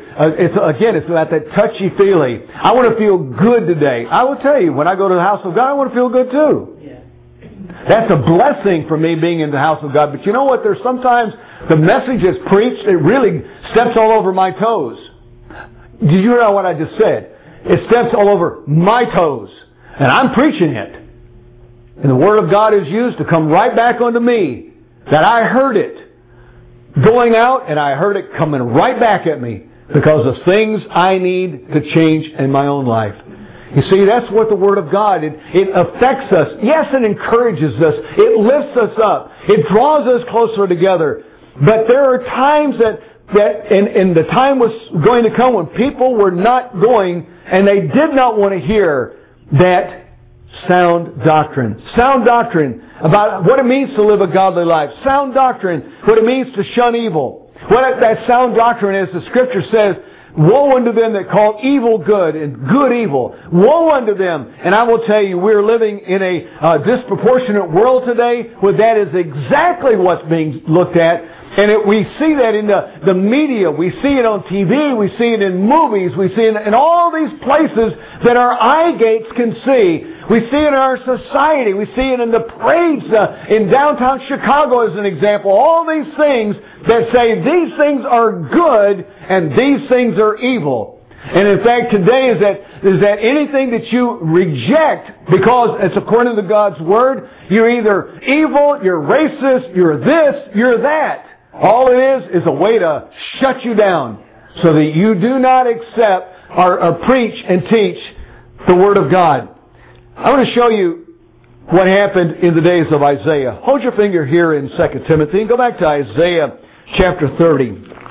it's about that touchy-feely. I want to feel good today. I will tell you, when I go to the house of God, I want to feel good too. Yeah. That's a blessing for me being in the house of God. But you know what? There's sometimes the message is preached, it really steps all over my toes. Did you hear what I just said? It steps all over my toes. And I'm preaching it. And the Word of God is used to come right back onto me. That I heard it going out, and I heard it coming right back at me because of things I need to change in my own life. You see, that's what the Word of God, it affects us. Yes, it encourages us. It lifts us up. It draws us closer together. But there are times that and the time was going to come when people were not going, and they did not want to hear that sound doctrine. Sound doctrine about what it means to live a godly life. Sound doctrine, what it means to shun evil. What that sound doctrine is, the Scripture says, woe unto them that call evil good and good evil. Woe unto them. And I will tell you, we're living in a disproportionate world today where that is exactly what's being looked at. And we see that in the media. We see it on TV. We see it in movies. We see it in all these places that our eye gates can see. We see it in our society. We see it in the parades in downtown Chicago as an example. All these things that say these things are good and these things are evil. And in fact, today is that anything that you reject because it's according to God's Word, you're either evil, you're racist, you're this, you're that. All it is a way to shut you down so that you do not accept or preach and teach the Word of God. I want to show you what happened in the days of Isaiah. Hold your finger here in 2 Timothy and go back to Isaiah chapter 30.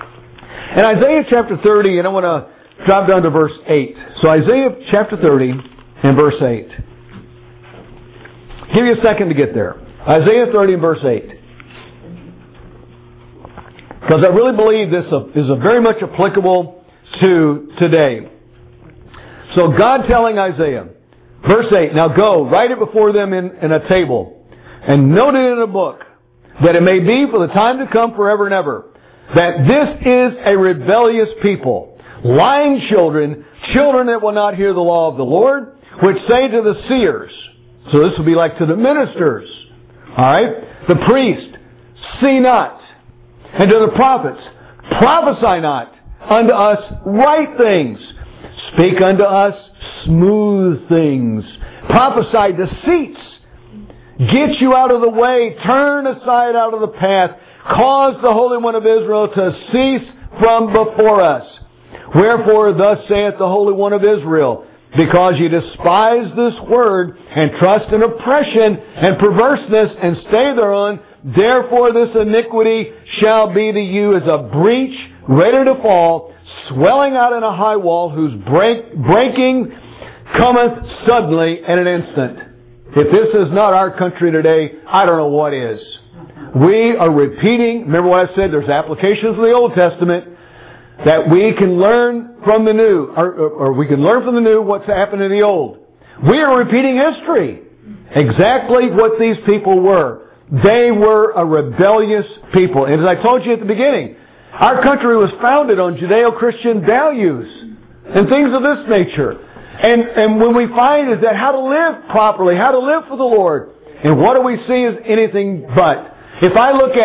In Isaiah chapter 30, and I want to drop down to verse 8. So Isaiah chapter 30 in verse 8. Give you a second to get there. Isaiah 30 and verse 8. Because I really believe this is very much applicable to today. So God telling Isaiah, verse 8, now go, write it before them in a table, and note it in a book, that it may be for the time to come forever and ever, that this is a rebellious people, lying children, children that will not hear the law of the Lord, which say to the seers, so this would be like to the ministers, alright, the priest, see not, and to the prophets, prophesy not unto us right things, speak unto us smooth things, prophesy deceits, get you out of the way, turn aside out of the path, cause the Holy One of Israel to cease from before us. Wherefore thus saith the Holy One of Israel, because ye despise this word, and trust in oppression and perverseness, and stay thereon, therefore this iniquity shall be to you as a breach ready to fall, swelling out in a high wall, whose breaking cometh suddenly in an instant. If this is not our country today, I don't know what is. We are repeating, remember what I said, there's applications of the Old Testament, that we can learn from the new, or we can learn from the new what's happened in the old. We are repeating history. Exactly what these people were. They were a rebellious people. And as I told you at the beginning, our country was founded on Judeo-Christian values and things of this nature. And when we find is that how to live properly, how to live for the Lord, and what do we see as anything but. If I look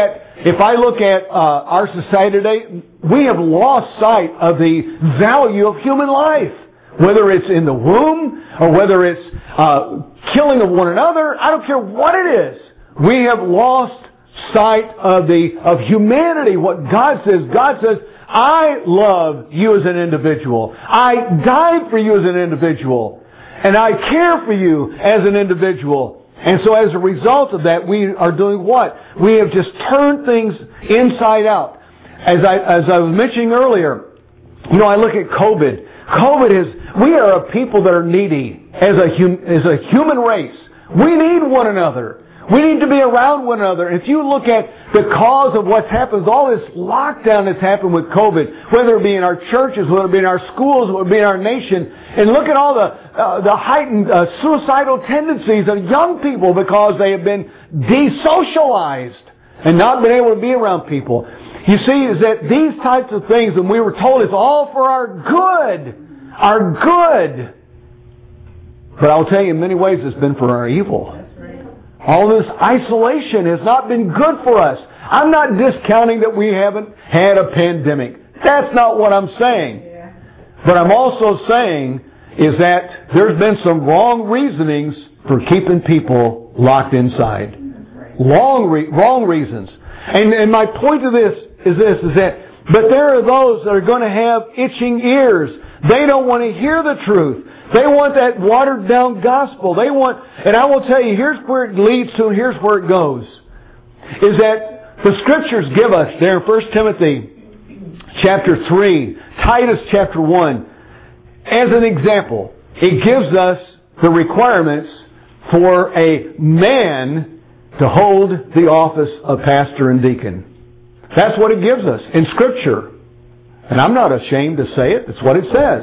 at our society today, we have lost sight of the value of human life. Whether it's in the womb or whether it's killing of one another, I don't care what it is. We have lost sight of humanity. What God says. God says, I love you as an individual. I died for you as an individual. And I care for you as an individual. And so as a result of that, we are doing what? We have just turned things inside out. As I was mentioning earlier, I look at COVID. We are a people that are needy as a human race. We need one another. We need to be around one another. If you look at the cause of what's happened, all this lockdown that's happened with COVID, whether it be in our churches, whether it be in our schools, whether it be in our nation, and look at all the heightened suicidal tendencies of young people because they have been desocialized and not been able to be around people. You see, is that these types of things, and we were told it's all for our good. But I'll tell you, in many ways, it's been for our evil. All this isolation has not been good for us. I'm not discounting that we haven't had a pandemic. That's not what I'm saying. But I'm also saying is that there's been some wrong reasonings for keeping people locked inside. Wrong reasons. And my point to this is that, but there are those that are going to have itching ears. They don't want to hear the truth. They want that watered down gospel. And I will tell you, here's where it leads to and here's where it goes. Is that the Scriptures give us there in 1 Timothy chapter 3, Titus chapter 1, as an example. It gives us the requirements for a man to hold the office of pastor and deacon. That's what it gives us in Scripture. And I'm not ashamed to say it. It's what it says.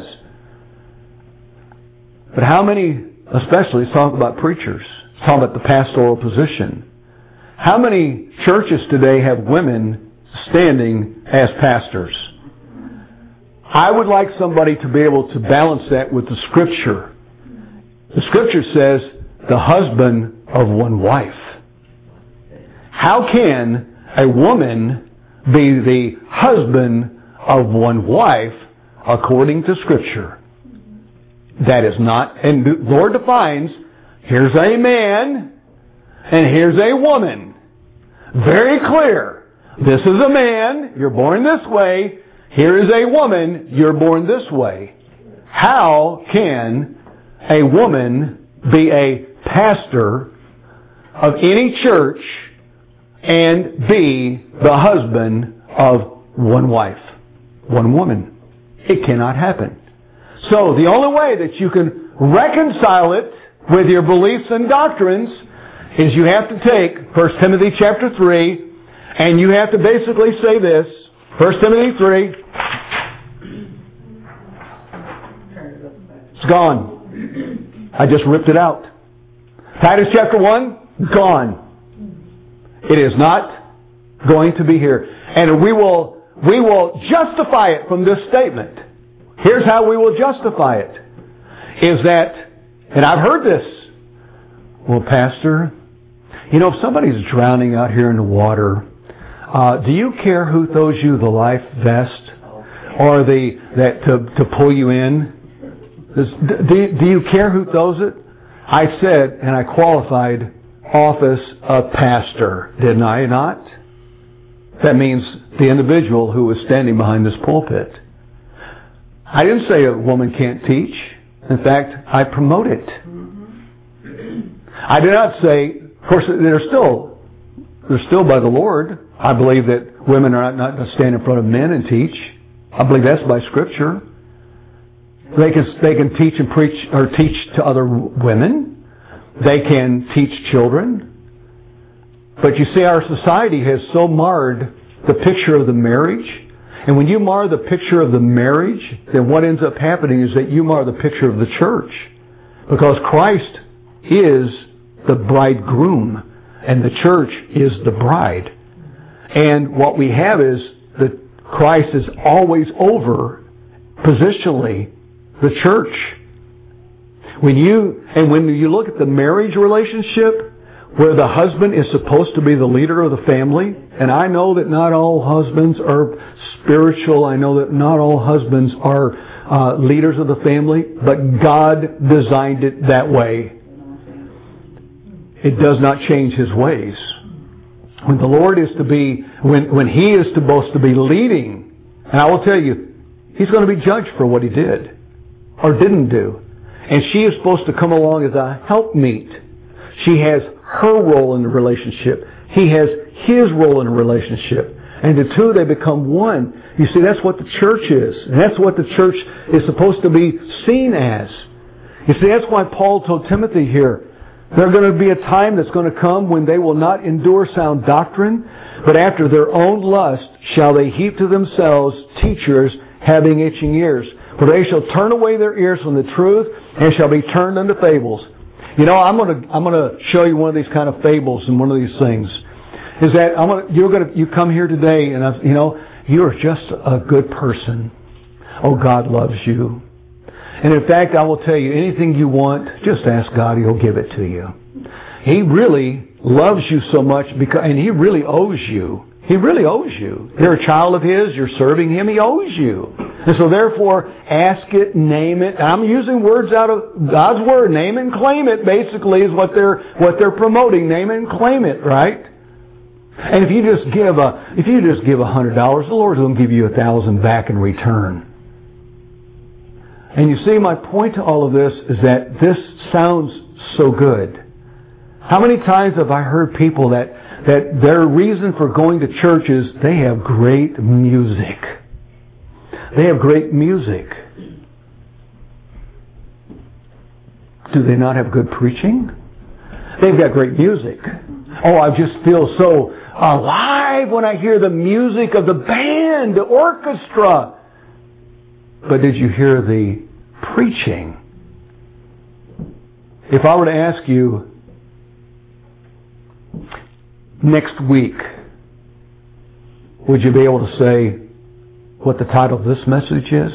But how many, especially, talk about preachers, talk about the pastoral position. How many churches today have women standing as pastors? I would like somebody to be able to balance that with the Scripture. The Scripture says, the husband of one wife. How can a woman be the husband of one wife according to Scripture? That is not, and the Lord defines, here's a man and here's a woman. Very clear. This is a man, you're born this way. Here is a woman, you're born this way. How can a woman be a pastor of any church and be the husband of one wife, one woman? It cannot happen. So the only way that you can reconcile it with your beliefs and doctrines is you have to take 1 Timothy chapter 3 and you have to basically say this. 1 Timothy 3. It's gone. I just ripped it out. Titus chapter 1, gone. It is not going to be here. And we will justify it from this statement. Here's how we will justify it. Is that, and I've heard this, well, Pastor, if somebody's drowning out here in the water, do you care who throws you the life vest or to pull you in? Do you care who throws it? I said, and I qualified, office of pastor, didn't I not? That means the individual who was standing behind this pulpit. I didn't say a woman can't teach. In fact, I promote it. I did not say, of course, they're still by the Lord. I believe that women are not to stand in front of men and teach. I believe that's by Scripture. They can teach and preach or teach to other women. They can teach children. But you see, our society has so marred the picture of the marriage. And when you mar the picture of the marriage, then what ends up happening is that you mar the picture of the church. Because Christ is the bridegroom and the church is the bride. And what we have is that Christ is always over, positionally, the church. When you look at the marriage relationship, where the husband is supposed to be the leader of the family, and I know that not all husbands are spiritual, I know that not all husbands are leaders of the family, but God designed it that way. It does not change His ways. When the Lord is to be, when He is supposed to be leading, and I will tell you, He's going to be judged for what He did or didn't do. And she is supposed to come along as a helpmeet. She has her role in the relationship. He has his role in the relationship. And the two, they become one. You see, that's what the church is. And that's what the church is supposed to be seen as. You see, that's why Paul told Timothy here, there's going to be a time that's going to come when they will not endure sound doctrine, but after their own lust shall they heap to themselves teachers having itching ears. For they shall turn away their ears from the truth and shall be turned unto fables. You know, I'm going to show you one of these kind of fables and one of these things. Is that you come here today and you're just a good person. Oh, God loves you. And in fact, I will tell you, anything you want, just ask God, He'll give it to you. He really loves you so much and He really owes you. He really owes you. You're a child of His, you're serving Him, He owes you. And so therefore, ask it, name it. I'm using words out of God's Word. Name and claim it, basically, is what they're promoting. Name it and claim it, right? And if you just give $100, the Lord will give you 1,000 back in return. And you see, my point to all of this is that this sounds so good. How many times have I heard people that their reason for going to church is they have great music. They have great music. Do they not have good preaching? They've got great music. Oh, I just feel so alive when I hear the music of the band, the orchestra. But did you hear the preaching? If I were to ask you next week, would you be able to say what the title of this message is?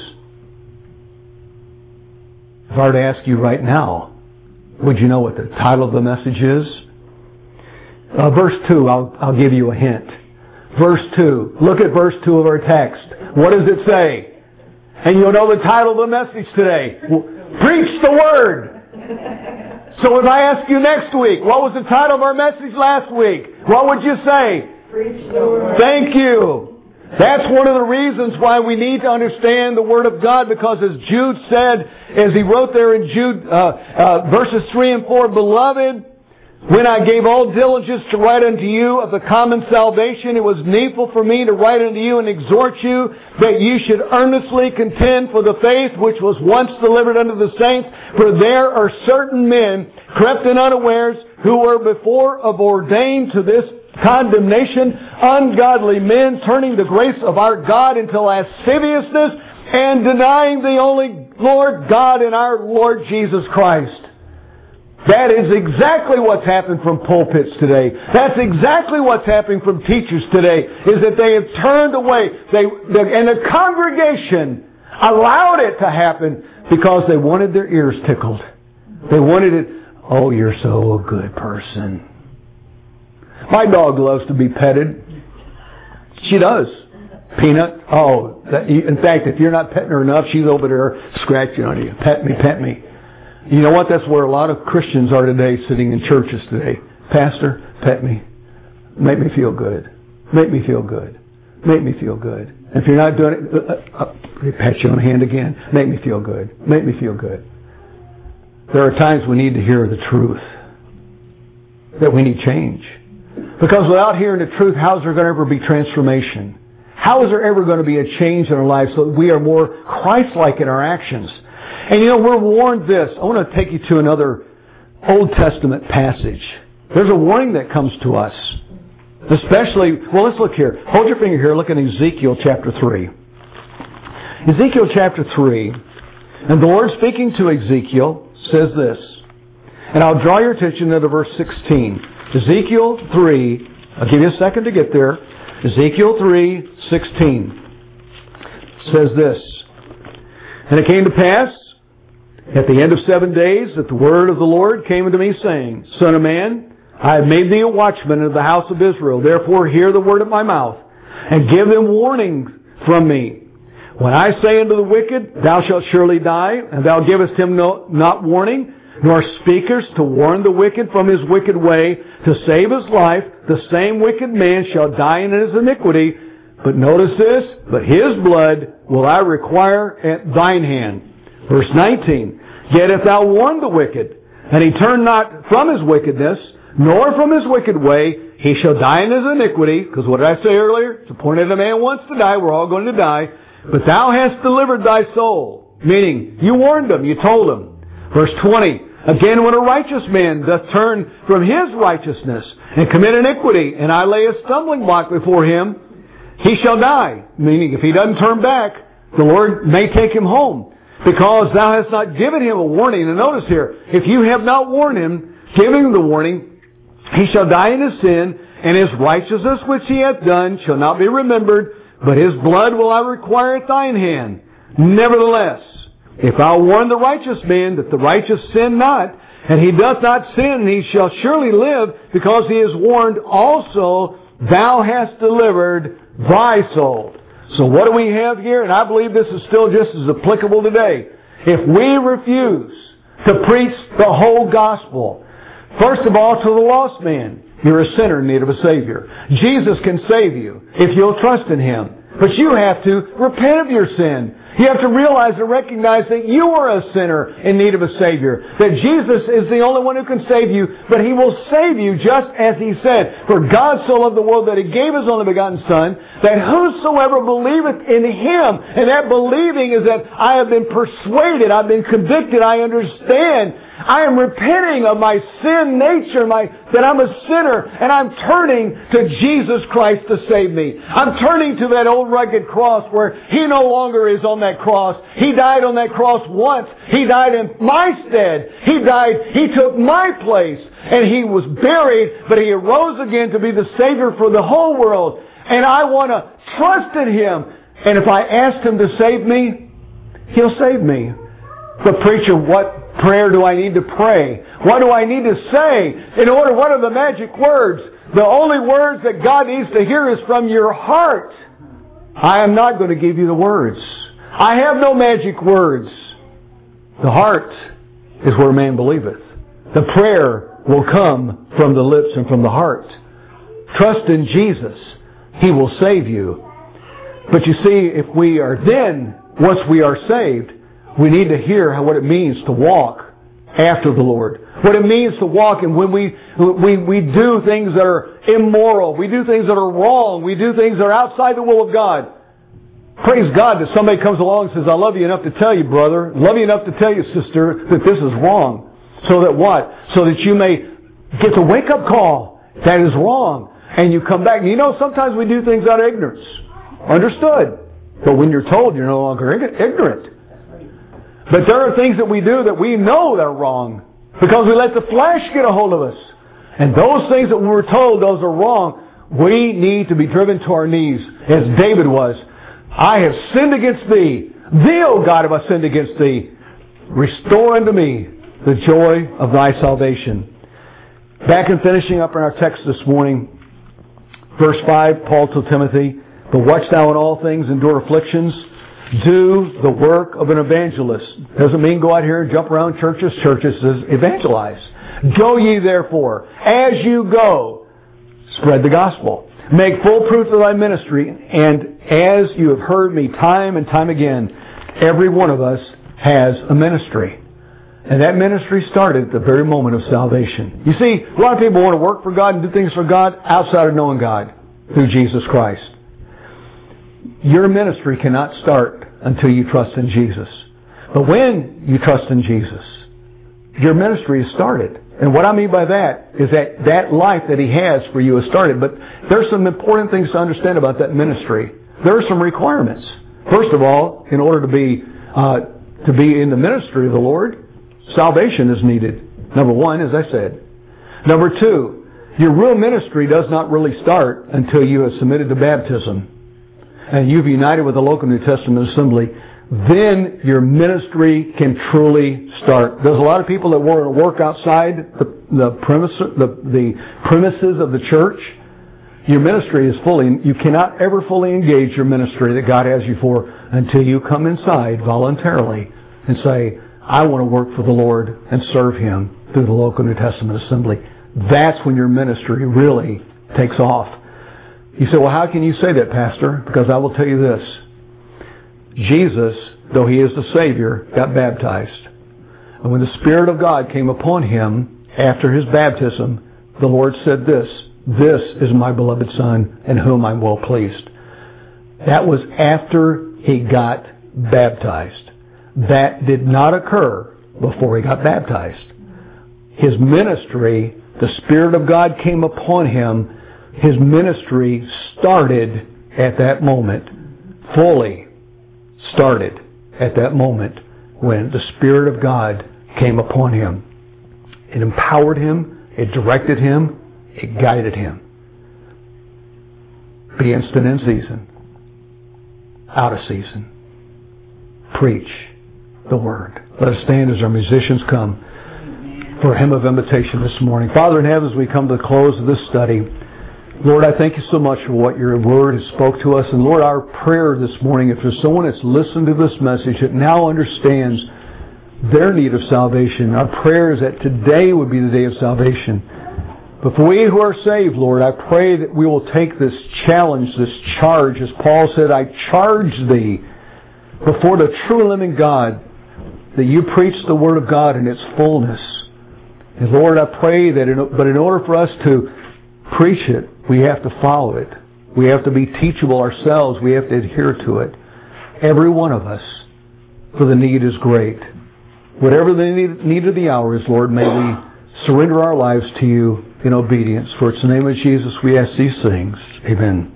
If I were to ask you right now, would you know what the title of the message is? Verse 2, I'll give you a hint. Verse 2. Look at verse 2 of our text. What does it say? And you'll know the title of the message today. Preach the Word. So if I ask you next week, what was the title of our message last week? What would you say? Preach the Word. Thank you. That's one of the reasons why we need to understand the Word of God, because as Jude said, as he wrote there in Jude, verses 3 and 4, Beloved, When I gave all diligence to write unto you of the common salvation, it was needful for me to write unto you and exhort you that you should earnestly contend for the faith which was once delivered unto the saints. For there are certain men, crept in unawares, who were before ordained to this condemnation, ungodly men, turning the grace of our God into lasciviousness, and denying the only Lord God and our Lord Jesus Christ. That is exactly what's happened from pulpits today. That's exactly what's happening from teachers today, is that they have turned away. And the congregation allowed it to happen because they wanted their ears tickled. They wanted it, oh, you're so a good person. My dog loves to be petted. She does. Peanut. Oh, in fact, if you're not petting her enough, she's over there scratching on you. Pet me, pet me. You know what? That's where a lot of Christians are today, sitting in churches today. Pastor, pet me. Make me feel good. Make me feel good. Make me feel good. If you're not doing it, pat you on the hand again. Make me feel good. Make me feel good. There are times we need to hear the truth. That we need change. Because without hearing the truth, how is there going to ever be transformation? How is there ever going to be a change in our lives so that we are more Christ-like in our actions? And you know, we're warned this. I want to take you to another Old Testament passage. There's a warning that comes to us. Especially, well, let's look here. Hold your finger here. Look at Ezekiel chapter 3. Ezekiel chapter 3. And the Lord speaking to Ezekiel says this. And I'll draw your attention to verse 16. Ezekiel 3. I'll give you a second to get there. Ezekiel 3:16 says this. And it came to pass at the end of 7 days that the word of the Lord came unto me, saying, Son of man, I have made thee a watchman of the house of Israel. Therefore hear the word of my mouth, and give them warning from me. When I say unto the wicked, Thou shalt surely die, and thou givest him not warning, nor speakest to warn the wicked from his wicked way, to save his life, the same wicked man shall die in his iniquity. But notice this, but his blood will I require at thine hand. Verse 19, Yet if thou warn the wicked, and he turn not from his wickedness, nor from his wicked way, he shall die in his iniquity. Because what did I say earlier? It's appointed a man wants to die. We're all going to die. But thou hast delivered thy soul. Meaning, you warned him. You told him. Verse 20, Again, when a righteous man doth turn from his righteousness and commit iniquity, and I lay a stumbling block before him, he shall die. Meaning, if he doesn't turn back, the Lord may take him home. Because thou hast not given him a warning. And notice here, if you have not warned him, giving him the warning, he shall die in his sin, and his righteousness which he hath done shall not be remembered, but his blood will I require at thine hand. Nevertheless, if thou warn the righteous man that the righteous sin not, and he doth not sin, he shall surely live, because he is warned also, thou hast delivered thy soul. So what do we have here? And I believe this is still just as applicable today. If we refuse to preach the whole gospel, first of all to the lost man, you're a sinner in need of a Savior. Jesus can save you if you'll trust in Him. But you have to repent of your sin. You have to realize and recognize that you are a sinner in need of a Savior. That Jesus is the only one who can save you, but He will save you just as He said. For God so loved the world that He gave His only begotten Son, that whosoever believeth in Him, and that believing is that I have been persuaded, I've been convicted, I understand, I am repenting of my sin nature, that I'm a sinner, and I'm turning to Jesus Christ to save me. I'm turning to that old rugged cross where He no longer is on that cross. He died on that cross once. He died in my stead. He took my place, and He was buried, but He arose again to be the Savior for the whole world. And I want to trust in Him. And if I ask Him to save me, He'll save me. The preacher, what prayer do I need to pray? What do I need to say? In order, what are the magic words? The only words that God needs to hear is from your heart. I am not going to give you the words. I have no magic words. The heart is where man believeth. The prayer will come from the lips and from the heart. Trust in Jesus. He will save you. But you see, if we are then, once we are saved, we need to hear what it means to walk after the Lord. What it means to walk, and when we do things that are immoral, we do things that are wrong, we do things that are outside the will of God. Praise God that somebody comes along and says, I love you enough to tell you, brother, love you enough to tell you, sister, that this is wrong. So that what? So that you may get the wake-up call. That is wrong. And you come back. You know, sometimes we do things out of ignorance. Understood. But when you're told, you're no longer ignorant. But there are things that we do that we know they're wrong because we let the flesh get a hold of us. And those things that we were told, those are wrong, we need to be driven to our knees, as David was. I have sinned against Thee. Thee, O God, have I sinned against Thee. Restore unto me the joy of Thy salvation. Back in finishing up in our text this morning, verse 5, Paul to Timothy, but watch thou in all things, endure afflictions, do the work of an evangelist. Doesn't mean go out here and jump around churches. Churches says evangelize. Go ye therefore, as you go, spread the gospel. Make full proof of thy ministry, and as you have heard me time and time again, every one of us has a ministry. And that ministry started at the very moment of salvation. You see, a lot of people want to work for God and do things for God outside of knowing God through Jesus Christ. Your ministry cannot start until you trust in Jesus. But when you trust in Jesus, your ministry is started. And what I mean by that is that that life that He has for you is started. But there's some important things to understand about that ministry. There are some requirements. First of all, in order to be in the ministry of the Lord, salvation is needed. Number one, as I said. Number two, your real ministry does not really start until you have submitted to baptism and you've united with the local New Testament assembly. Then your ministry can truly start. There's a lot of people that want to work outside the premises of the church. Your ministry is you cannot ever fully engage your ministry that God has you for until you come inside voluntarily and say, I want to work for the Lord and serve Him through the local New Testament assembly. That's when your ministry really takes off. You say, well, how can you say that, Pastor? Because I will tell you this. Jesus, though He is the Savior, got baptized. And when the Spirit of God came upon Him after His baptism, the Lord said this is my beloved Son in whom I'm well pleased. That was after He got baptized. That did not occur before He got baptized. His ministry, the Spirit of God came upon Him. His ministry started at that moment, fully started at that moment when the Spirit of God came upon Him. It empowered Him, it directed Him, it guided Him. Be instant in season, out of season. Preach the Word. Let us stand as our musicians come for a hymn of invitation this morning. Father in heaven, as we come to the close of this study, Lord, I thank You so much for what Your Word has spoke to us. And Lord, our prayer this morning, if there's someone that's listened to this message that now understands their need of salvation, our prayer is that today would be the day of salvation. But for we who are saved, Lord, I pray that we will take this challenge, this charge. As Paul said, I charge thee before the true and living God that you preach the Word of God in its fullness. And Lord, I pray that in order for us to preach it, we have to follow it. We have to be teachable ourselves. We have to adhere to it. Every one of us, for the need is great. Whatever the need of the hour is, Lord, may we surrender our lives to You in obedience. For it's in the name of Jesus we ask these things. Amen.